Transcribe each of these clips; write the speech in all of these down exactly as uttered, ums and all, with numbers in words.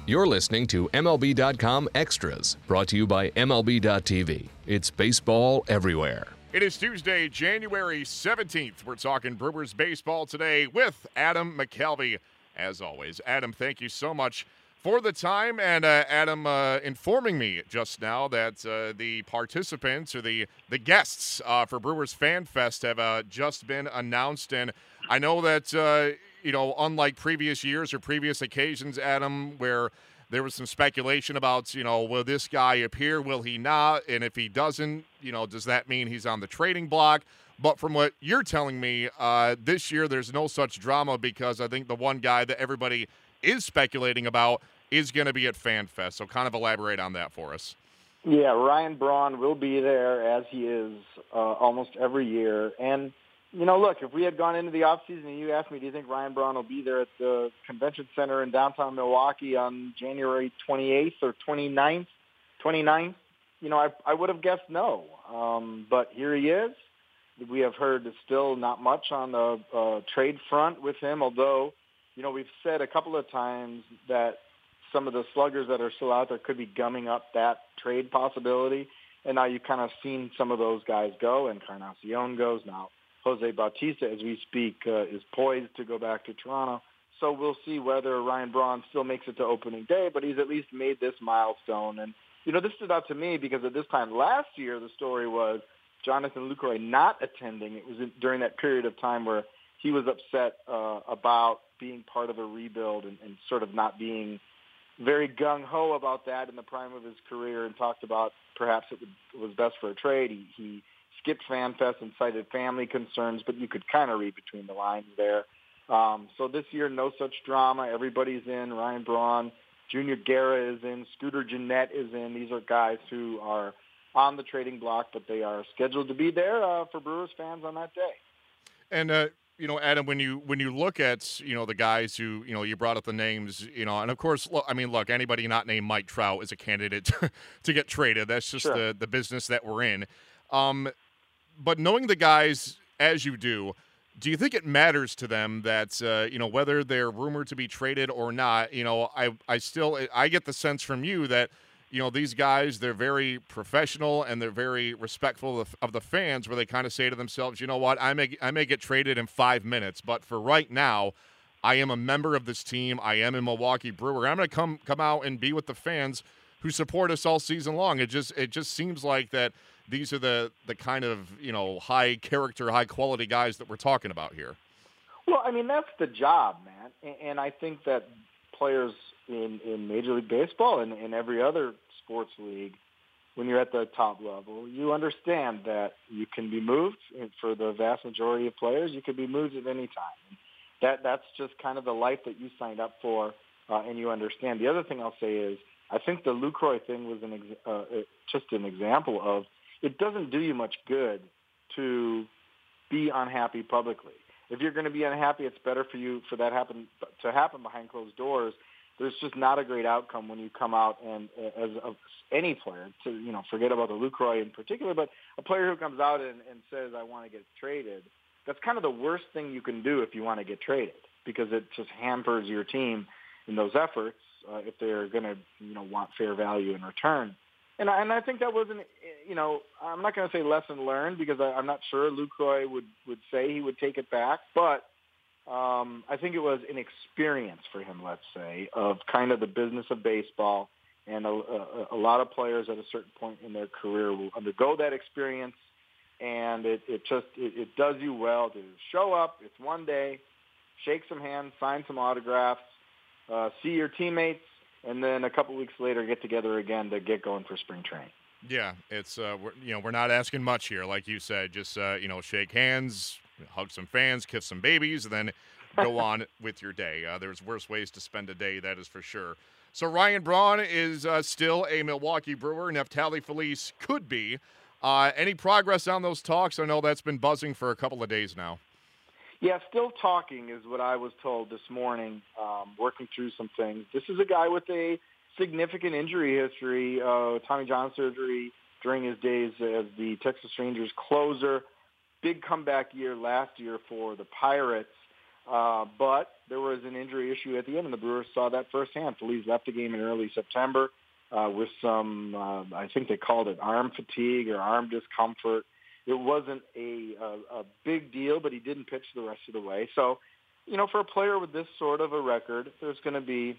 You're listening to M L B dot com Extras, brought to you by M L B dot T V. It's baseball everywhere. It is Tuesday, January seventeenth. We're talking Brewers baseball today with Adam McCalvy. As always, Adam, thank you so much for the time. And uh, Adam uh, informing me just now that uh, the participants or the, the guests uh, for Brewers Fan Fest have uh, just been announced. And I know that, uh, you know, unlike previous years or previous occasions, Adam, where there was some speculation about, you know, will this guy appear, will he not? And if he doesn't, you know, does that mean he's on the trading block? But from what you're telling me, uh, this year there's no such drama because I think the one guy that everybody is speculating about is going to be at FanFest. So kind of elaborate on that for us. Yeah, Ryan Braun will be there as he is uh, almost every year. And, you know, look, if we had gone into the offseason and you asked me, do you think Ryan Braun will be there at the convention center in downtown Milwaukee on January twenty-eighth or twenty-ninth, twenty-ninth, you know, I, I would have guessed no. Um, but here he is. We have heard still not much on the uh, trade front with him, although, you know, we've said a couple of times that some of the sluggers that are still out there could be gumming up that trade possibility. And now you've kind of seen some of those guys go, and Encarnacion goes. Now Jose Bautista, as we speak, uh, is poised to go back to Toronto. So we'll see whether Ryan Braun still makes it to opening day, but he's at least made this milestone. And, you know, this stood out to me because at this time last year, the story was Jonathan Lucroy not attending. It was in, during that period of time where he was upset uh, about being part of a rebuild and, and sort of not being very gung-ho about that in the prime of his career, and talked about perhaps it, would, it was best for a trade. He, he skipped FanFest and cited family concerns, but you could kind of read between the lines there. Um, so this year, no such drama. Everybody's in. Ryan Braun, Junior Guerra is in. Scooter Gennett is in. These are guys who are on the trading block, but they are scheduled to be there uh, for Brewers fans on that day. And, uh, you know, Adam, when you when you look at, you know, the guys who, you know, you brought up the names, you know, and of course, look, I mean, look, anybody not named Mike Trout is a candidate to, to get traded. That's just Sure. the, the business that we're in. Um, but knowing the guys as you do, do you think it matters to them that, uh, you know, whether they're rumored to be traded or not, you know, I, I still, I get the sense from you that, you know, these guys, they're very professional and they're very respectful of, of the fans, where they kind of say to themselves, you know what, I may, I may get traded in five minutes, but for right now, I am a member of this team. I am a Milwaukee Brewer. I'm going to come come out and be with the fans who support us all season long. It just it just seems like that these are the, the kind of, you know, high character, high quality guys that we're talking about here. Well, I mean, that's the job, man. And, and I think that players in, in Major League Baseball and in every other sports league, when you're at the top level, you understand that you can be moved. And for the vast majority of players, you can be moved at any time. That That's just kind of the life that you signed up for, uh, and you understand. The other thing I'll say is I think the Lucroy thing was an ex- uh, just an example of it doesn't do you much good to be unhappy publicly. If you're going to be unhappy, it's better for you for that happen to happen behind closed doors. There's just not a great outcome when you come out and, as a, any player, to you know, forget about the Lucroy in particular, but a player who comes out and, and says, "I want to get traded," that's kind of the worst thing you can do if you want to get traded, because it just hampers your team in those efforts uh, if they're going to, you know, want fair value in return. And I, and I think that was an, you know, I'm not going to say lesson learned, because I, I'm not sure Lucroy would, would say he would take it back, but um, I think it was an experience for him, let's say, of kind of the business of baseball. And a, a, a lot of players at a certain point in their career will undergo that experience, and it, it just it, it does you well to show up. It's one day, shake some hands, sign some autographs, uh, see your teammates, and then a couple weeks later get together again to get going for spring training. Yeah, it's uh, we're, you know, we're not asking much here, like you said. Just uh, you know, shake hands, hug some fans, kiss some babies, and then go on with your day. Uh, there's worse ways to spend a day, that is for sure. So Ryan Braun is uh, still a Milwaukee Brewer. Neftali Feliz could be. Uh, any progress on those talks? I know that's been buzzing for a couple of days now. Yeah, still talking is what I was told this morning, um, working through some things. This is a guy with a significant injury history, uh, Tommy John surgery during his days as the Texas Rangers closer. Big comeback year last year for the Pirates. Uh, but there was an injury issue at the end, and the Brewers saw that firsthand. Feliz left the game in early September uh, with some, uh, I think they called it arm fatigue or arm discomfort. It wasn't a, a, a big deal, but he didn't pitch the rest of the way. So, you know, for a player with this sort of a record, there's going to be,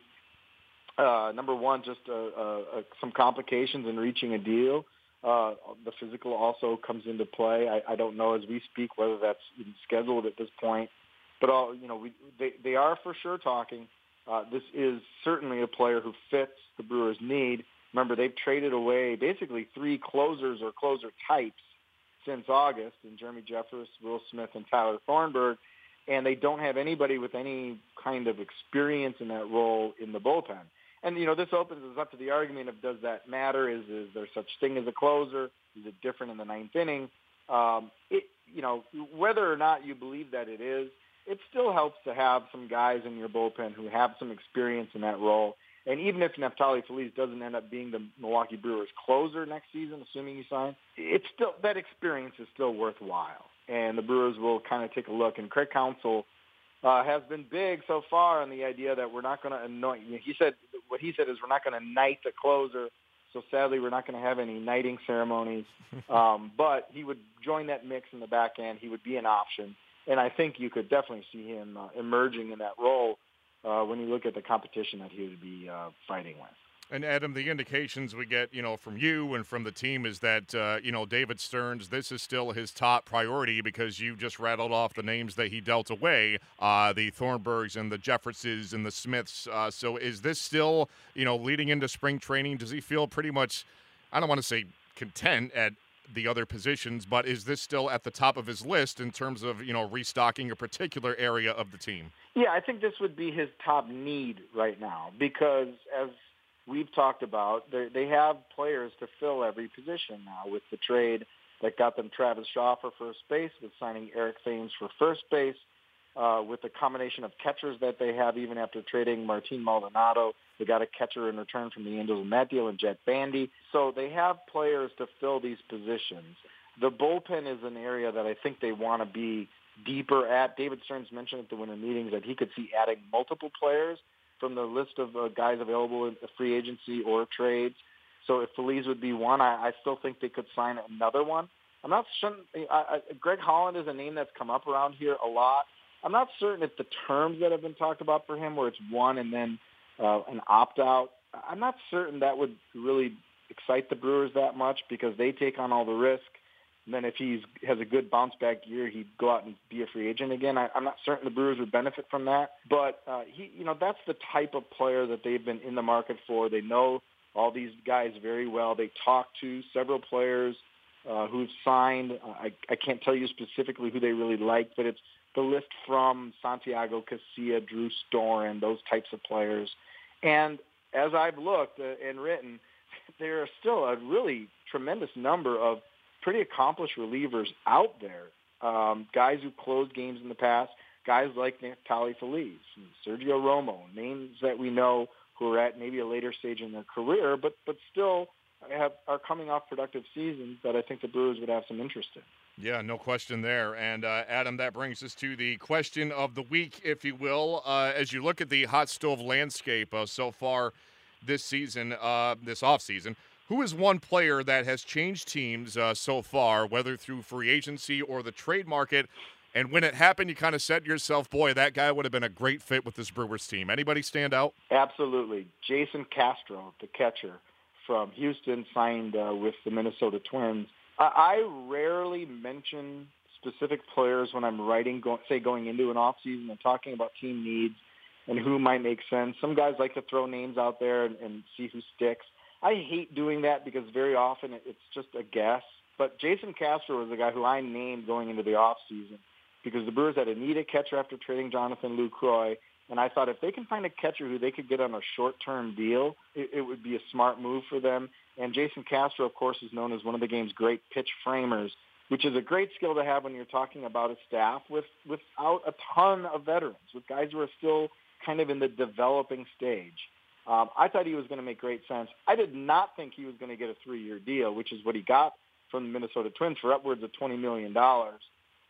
uh, number one, just a, a, a, some complications in reaching a deal. Uh, the physical also comes into play. I, I don't know as we speak whether that's even scheduled at this point. But, all, you know, we, they, they are for sure talking. Uh, this is certainly a player who fits the Brewers' need. Remember, they've traded away basically three closers or closer types since August, in Jeremy Jeffress, Will Smith, and Tyler Thornburg, and they don't have anybody with any kind of experience in that role in the bullpen. And, you know, this opens us up to the argument of does that matter? Is, is there such thing as a closer? Is it different in the ninth inning? Um, it, you know, whether or not you believe that it is, it still helps to have some guys in your bullpen who have some experience in that role. And even if Neftali Feliz doesn't end up being the Milwaukee Brewers closer next season, assuming he signs, it's still, that experience is still worthwhile. And the Brewers will kind of take a look. And Craig Counsell uh, has been big so far on the idea that we're not going to anoint. He said, what he said is we're not going to knight the closer. So sadly, we're not going to have any knighting ceremonies. um, but he would join that mix in the back end. He would be an option. And I think you could definitely see him uh, emerging in that role uh, when you look at the competition that he would be uh, fighting with. And, Adam, the indications we get, you know, from you and from the team is that, uh, you know, David Stearns, this is still his top priority because you just rattled off the names that he dealt away, uh, the Thornburgs and the Jefferses and the Smiths. Uh, so is this still, you know, leading into spring training, does he feel pretty much, I don't want to say content at the other positions, but is this still at the top of his list in terms of, you know, restocking a particular area of the team? Yeah, I think this would be his top need right now because, as we've talked about, they have players to fill every position now with the trade that got them Travis Shaw for first base, with signing Eric Thames for first base, uh, with the combination of catchers that they have even after trading Martin Maldonado. They got a catcher in return from the Angels in that deal, and Jet Bandy. So they have players to fill these positions. The bullpen is an area that I think they want to be deeper at. David Stearns mentioned at the winter meetings that he could see adding multiple players from the list of uh, guys available in the free agency or trades. So if Feliz would be one, I, I still think they could sign another one. I'm not certain. I, I, Greg Holland is a name that's come up around here a lot. I'm not certain if the terms that have been talked about for him, where it's one and then uh, an opt-out, I'm not certain that would really excite the Brewers that much because they take on all the risk. And then if he has a good bounce-back year, he'd go out and be a free agent again. I, I'm not certain the Brewers would benefit from that. But, uh, he, you know, that's the type of player that they've been in the market for. They know all these guys very well. They talk to several players uh, who've signed. Uh, I, I can't tell you specifically who they really like, but it's the list from Santiago Casilla, Drew Storen, those types of players. And as I've looked uh, and written, there are still a really tremendous number of pretty accomplished relievers out there, um, guys who closed games in the past, guys like Neftali Feliz, Sergio Romo, names that we know who are at maybe a later stage in their career, but but still have, are coming off productive seasons that I think the Brewers would have some interest in. Yeah, no question there. And, uh, Adam, that brings us to the question of the week, if you will. Uh, as you look at the hot stove landscape uh, so far this season, uh, this offseason, who is one player that has changed teams uh, so far, whether through free agency or the trade market, and when it happened, you kind of said to yourself, boy, that guy would have been a great fit with this Brewers team? Anybody stand out? Absolutely. Jason Castro, the catcher from Houston, signed uh, with the Minnesota Twins. I rarely mention specific players when I'm writing, go, say, going into an offseason and talking about team needs and who might make sense. Some guys like to throw names out there and, and see who sticks. I hate doing that because very often it's just a guess. But Jason Castro was the guy who I named going into the offseason because the Brewers had a needed catcher after trading Jonathan Lucroy. And I thought if they can find a catcher who they could get on a short-term deal, it, it would be a smart move for them. And Jason Castro, of course, is known as one of the game's great pitch framers, which is a great skill to have when you're talking about a staff with without a ton of veterans, with guys who are still kind of in the developing stage. Um, I thought he was going to make great sense. I did not think he was going to get a three-year deal, which is what he got from the Minnesota Twins for upwards of twenty million dollars.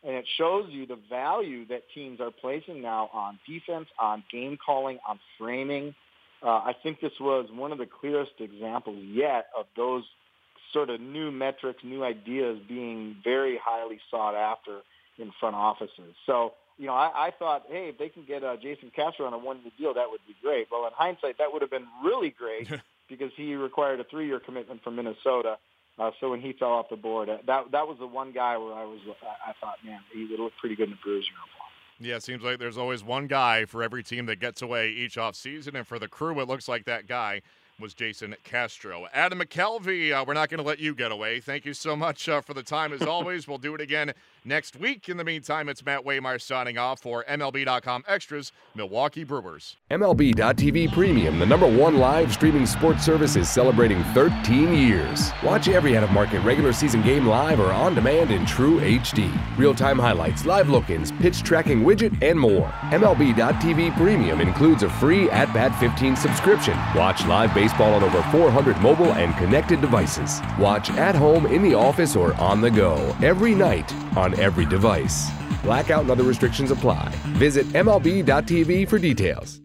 And it shows you the value that teams are placing now on defense, on game calling, on framing. Uh, I think this was one of the clearest examples yet of those sort of new metrics, new ideas being very highly sought after in front offices. So, you know, I, I thought, hey, if they can get uh, Jason Castro on a one-year deal, that would be great. Well, in hindsight, that would have been really great because he required a three-year commitment from Minnesota. Uh, so when he fell off the board, uh, that that was the one guy where I was, I, I thought, man, he would look pretty good in the Brewers uniform. Yeah, it seems like there's always one guy for every team that gets away each offseason, and for the Crew, it looks like that guy was Jason Castro. Adam McCalvy, uh, we're not going to let you get away. Thank you so much uh, for the time, as always. We'll do it again next week. In the meantime, it's Matt Waymire signing off for M L B dot com Extras, Milwaukee Brewers. M L B dot T V Premium, the number one live streaming sports service, is celebrating thirteen years. Watch every out-of-market regular season game live or on demand in true H D. Real-time highlights, live look-ins, pitch tracking widget, and more. M L B dot T V Premium includes a free At Bat fifteen subscription. Watch live baseball on over four hundred mobile and connected devices. Watch at home, in the office, or on the go every night on every device. Blackout and other restrictions apply. Visit M L B dot T V for details.